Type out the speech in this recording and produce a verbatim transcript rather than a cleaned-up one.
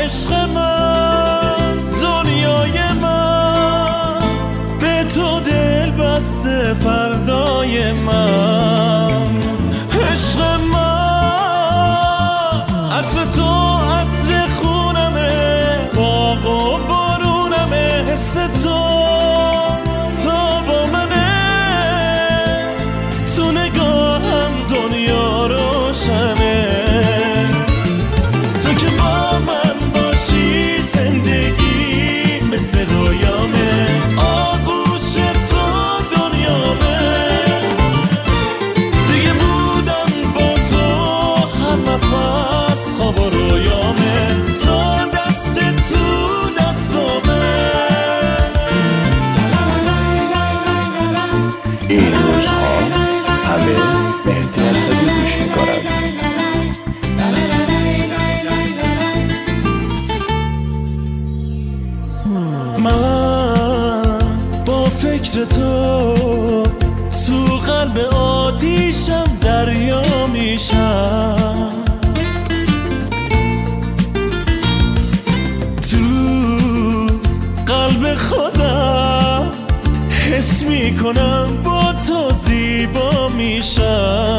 عشق من، دنیای من، به تو دل بسته فردای من. عشق من، عطر تو عطر خونمه، باغ و بارونمه، حس تو تا با منه، تو نگاهم دنیا روشنه. تو که با من باشی زندگی مثل رویامه، آغوش تو دنیامه. دیگه بودم با تو هر نفس خواب و رویامه، تا دست تو دستامه. این روزها همه مهدی اسدی گوش میکنند. من با فکر تو تو قلب آتیشم دریا میشم، تو قلب خودم حس میکنم با تو زیبا میشم.